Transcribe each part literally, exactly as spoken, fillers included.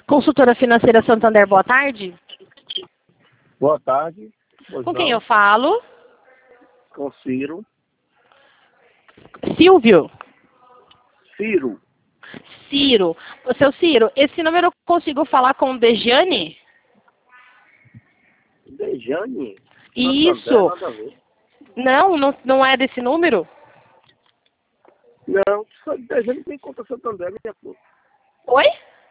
Consultora Financeira Santander, boa tarde. Boa tarde. Pois Com não. quem eu falo? Com Ciro. Silvio. Ciro. Ciro. Ô, seu Ciro, esse número eu consigo falar com o Dejane? Dejane? Isso. Santander, nada a ver. Não, não, não é desse número? Não, só Dejane não tem conta Santander, minha filha. Oi?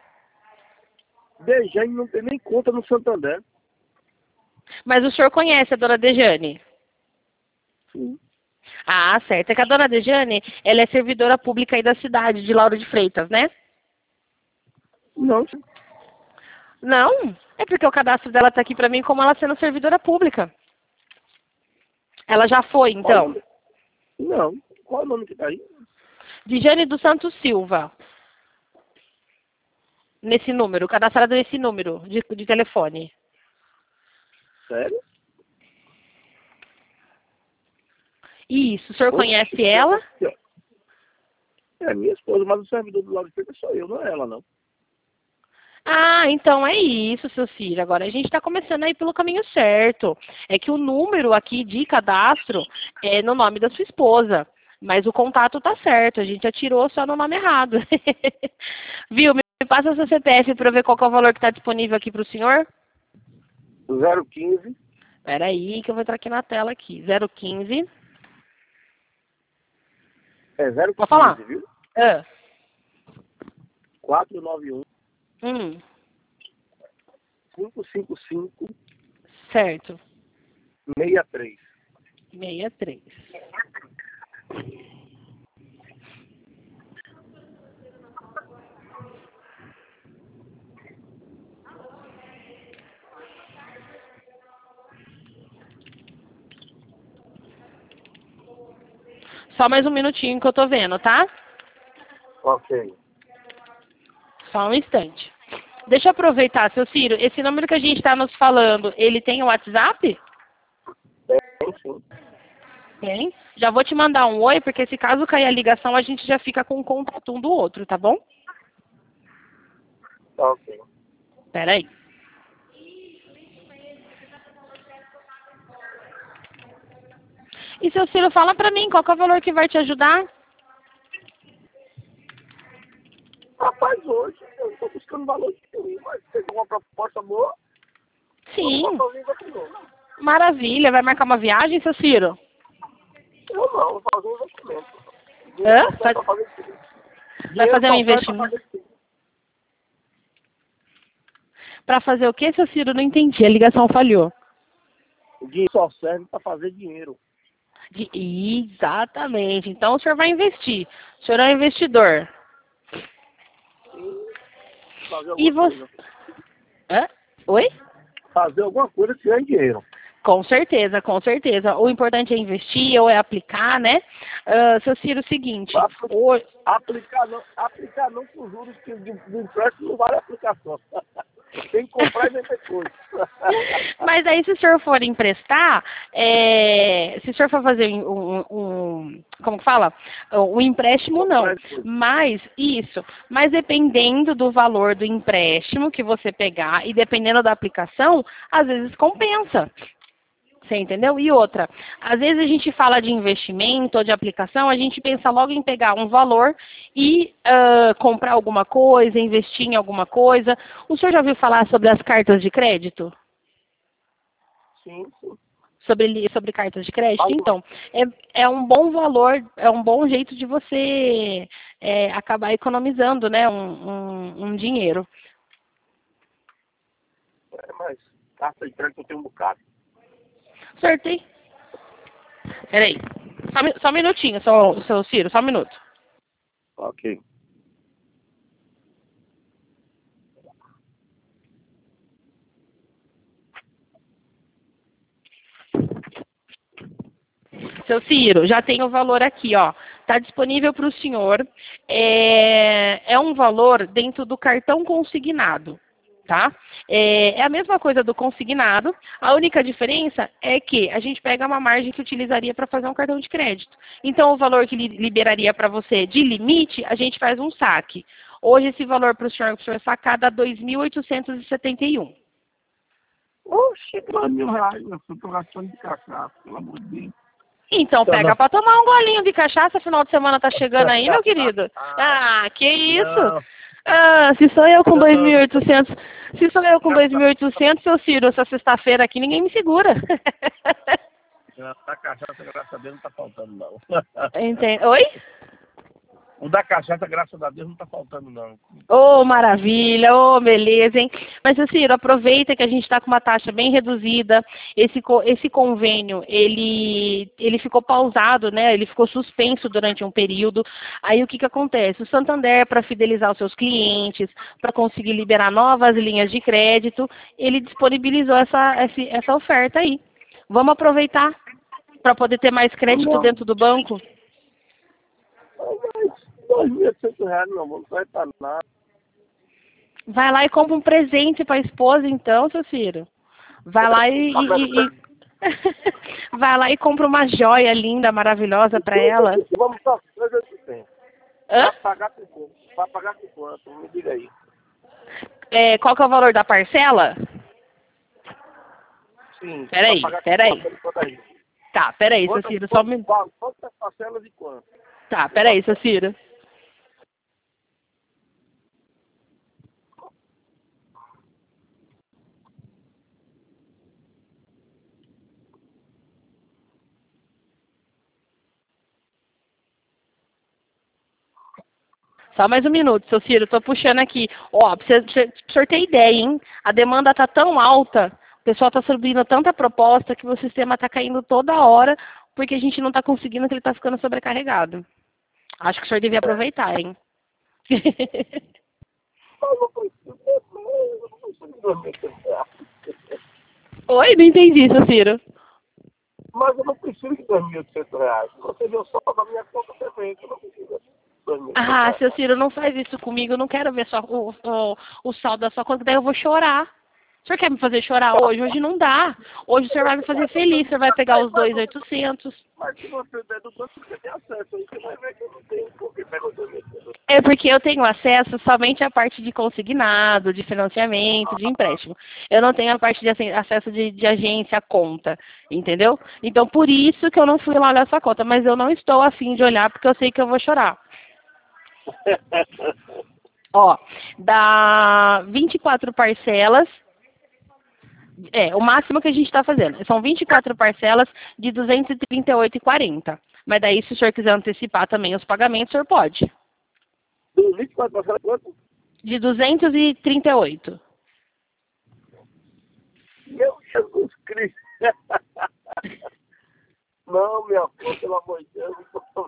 Dejane não tem nem conta no Santander. Mas o senhor conhece a dona Dejane? Sim. Ah, certo. É que a dona Dejane, ela é servidora pública aí da cidade, de Lauro de Freitas, né? Não, sim. Não, é porque o cadastro dela está aqui para mim como ela sendo servidora pública. Ela já foi, Qual o então. nome? Não. Qual o nome que tá aí? Dejane dos Santos Silva. Nesse número, cadastrado nesse número de, de telefone. Sério? Isso, o senhor Oxe, conhece ela? É minha esposa, mas o servidor do lado de frente sou eu, não é ela, não. Ah, então é isso, seu Ciro. Agora a gente está começando a ir pelo caminho certo. É que o número aqui de cadastro é no nome da sua esposa. Mas o contato tá certo, a gente atirou só no nome errado. Viu? Me passa o seu C P F para ver qual que é o valor que está disponível aqui para o senhor. zero quinze. Espera aí que eu vou entrar aqui na tela aqui. zero quinze. É zero quinze, Pode falar? viu? Ah. quatro nove um, Hum, cinco cinco cinco, certo. seis três. sessenta e três. Só mais um minutinho que eu tô vendo, tá? Ok. Só um instante. Deixa eu aproveitar, seu Ciro. Esse número que a gente está nos falando, ele tem o WhatsApp? Tem sim. Tem. Já vou te mandar um oi, porque se caso cair a ligação, a gente já fica com o contato um do outro, tá bom? Ok. Espera aí. E, seu Ciro, fala pra mim, qual que é o valor que vai te ajudar? Rapaz, hoje eu estou buscando valor de mim, mas se tem uma proposta boa, Sim. eu posso vir comigo. Maravilha. Vai marcar uma viagem, seu Ciro? Eu não, vou fazer um investimento. Hã? Dinheiro só Faz- serve pra fazer tudo. Vai Dinheiro fazer um só serve pra investimento? fazer tudo. Pra fazer o quê, seu Ciro? Não entendi. A ligação falhou. O dinheiro só serve para fazer dinheiro. De- Exatamente. Então o senhor vai investir. O senhor é um investidor. Fazer E alguma você... coisa. Hã? Oi? Fazer alguma coisa que ganhe dinheiro. Com certeza, com certeza. O importante é investir ou é aplicar, né? Ah, seu Ciro, o seguinte. Apli- o- Aplicar não, aplicar não com juros que de, de empréstimo não vale a aplicação. Tem que comprar e vender coisa. Mas aí, se o senhor for emprestar, é, se o senhor for fazer um, um- um- como que fala? Um empréstimo, não. Comprar coisa. Mas, isso. Mas dependendo do valor do empréstimo que você pegar e dependendo da aplicação, às vezes compensa. Você entendeu? E outra, às vezes a gente fala de investimento ou de aplicação, a gente pensa logo em pegar um valor e ah, comprar alguma coisa, investir em alguma coisa. O senhor já ouviu falar sobre as cartas de crédito? Sim, sim. Sobre, li- sobre cartas de crédito? Alô? Então, é, é um bom valor, é um bom jeito de você é, acabar economizando, né, um, um, um dinheiro. É, mas carta de crédito eu tenho um bocado. Acertei. Peraí. Só, mi- só um minutinho, seu, seu Ciro, só um minuto. Ok. Seu Ciro, já tem o valor aqui, ó. Está disponível para o senhor. É, é um valor dentro do cartão consignado, tá? É, é a mesma coisa do consignado. A única diferença é que a gente pega uma margem que utilizaria para fazer um cartão de crédito. Então, o valor que li- liberaria para você de limite, a gente faz um saque. Hoje esse valor para o senhor, para o senhor sacar dá dois mil oitocentos e setenta e um. Oxe, dois mil reais, meu filho, tô gastando de cachaça, pelo amor de Deus. Então pega não. para tomar um golinho de cachaça, final de semana tá chegando aí, meu querido. Ah, que isso? Não. Ah, se sou eu com Não. dois mil e oitocentos, se sou eu com dois mil e oitocentos, seu Ciro, essa sexta-feira aqui ninguém me segura. A cachaça, graças a Deus, não tá faltando, não. Entende? Oi? O da cachaça, graças a Deus, não tá faltando, não. Ô, oh, maravilha, ô, oh, beleza, hein? Mas, seu Ciro, aproveita que a gente está com uma taxa bem reduzida. Esse, esse convênio, ele, ele ficou pausado, né? Ele ficou suspenso durante um período. Aí, o que que acontece? O Santander, para fidelizar os seus clientes, para conseguir liberar novas linhas de crédito, ele disponibilizou essa, essa, essa oferta aí. Vamos aproveitar para poder ter mais crédito Não. dentro do banco? dois mil e oitocentos reais, meu amor, não vai pra nada. Vai lá e compra um presente para a esposa, então, seu Ciro. Vai lá e, e, e... vai lá e compra uma joia linda, maravilhosa para ela. Vamos só fazer o tempo. Hã? Vai pagar com quanto? Vai pagar com quanto? Me diga aí. É, qual que é o valor da parcela? Sim. Peraí, peraí. Aí. Tá, peraí, seu Quantas, Ciro. Só me... quantas parcelas e quanto? Tá, peraí, seu Ciro. Só mais um minuto, seu Ciro, tô puxando aqui. Ó, pra você, pra o senhor ter ideia, hein? A demanda tá tão alta, o pessoal tá subindo tanta proposta que o sistema tá caindo toda hora, porque a gente não tá conseguindo, que ele tá ficando sobrecarregado. Acho que o senhor devia aproveitar, hein? Oi, não entendi, seu Ciro. Mas eu não preciso de dois mil e oitocentos reais. Você viu só na minha conta também, eu não preciso. Ah, seu Ciro, não faz isso comigo. Eu não quero ver só o, o, o saldo da sua conta, que daí eu vou chorar. O senhor quer me fazer chorar hoje? Hoje não dá. Hoje o senhor vai me fazer feliz. O senhor vai pegar os dois mil e oitocentos. Mas se você der do banco, você tem acesso. Aí você vai ver que eu não tenho. Por que pega os dois mil e oitocentos? É porque eu tenho acesso somente à parte de consignado, de financiamento, de empréstimo. Eu não tenho a parte de acesso de, de agência, conta, entendeu? Então, por isso que eu não fui lá olhar sua conta. Mas eu não estou afim de olhar, porque eu sei que eu vou chorar. Ó, dá vinte e quatro parcelas. É, o máximo que a gente está fazendo. São vinte e quatro parcelas de duzentos e trinta e oito reais e quarenta centavos. Mas daí, se o senhor quiser antecipar também os pagamentos, o senhor pode. vinte e quatro parcelas quanto? De duzentos e trinta e oito. Meu Jesus Cristo. Não, minha filha, pelo amor de Deus.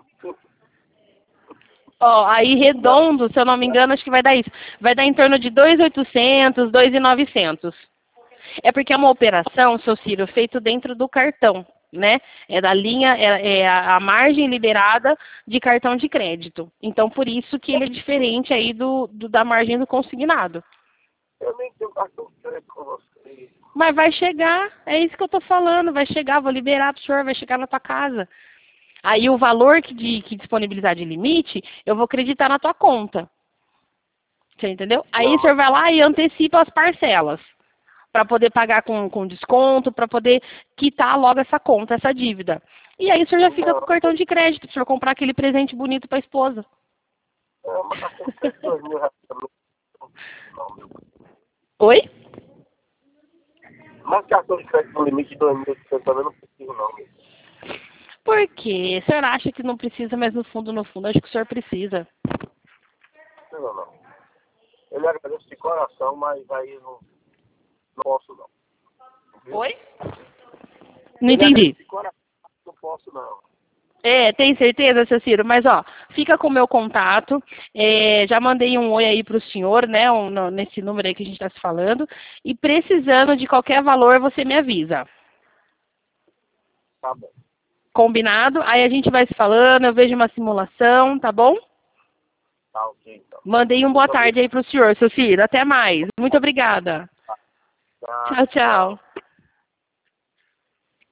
Ó, aí redondo, se eu não me engano, acho que vai dar isso. Vai dar em torno de dois mil e oitocentos, dois mil e novecentos. É porque é uma operação, seu Ciro, feito dentro do cartão, né? É da linha, é, é a margem liberada de cartão de crédito. Então, por isso que ele é diferente aí do, do da margem do consignado. Eu nem tenho cartão de crédito com você. Mas vai chegar, é isso que eu tô falando, vai chegar, vou liberar pro senhor, vai chegar na tua casa. Aí o valor que, de, que disponibilizar de limite, eu vou acreditar na tua conta. Você entendeu? Aí o senhor vai lá e antecipa as parcelas. Para poder pagar com, com desconto, para poder quitar logo essa conta, essa dívida. E aí o senhor já fica com o cartão de crédito, para o senhor comprar aquele presente bonito para a esposa. Oi? Mas cartão de crédito no limite de dois mil e oitocentos também não preciso, não. Por quê? O senhor acha que não precisa, mas no fundo, no fundo, acho que o senhor precisa. Não, não. Eu lhe agradeço de coração, mas aí não, não posso, não. Viu? Oi? Não entendi. De coração, não posso, não. É, tem certeza, seu Ciro? Mas, ó, fica com o meu contato. É, já mandei um oi aí pro senhor, né, um, no, nesse número aí que a gente está se falando. E precisando de qualquer valor, você me avisa. Tá bom. Combinado? Aí a gente vai se falando, eu vejo uma simulação, tá bom? Tá, ok, então. Mandei um boa tarde aí pro senhor, seu Ciro. Até mais. Muito obrigada. Tá. Tchau, tchau.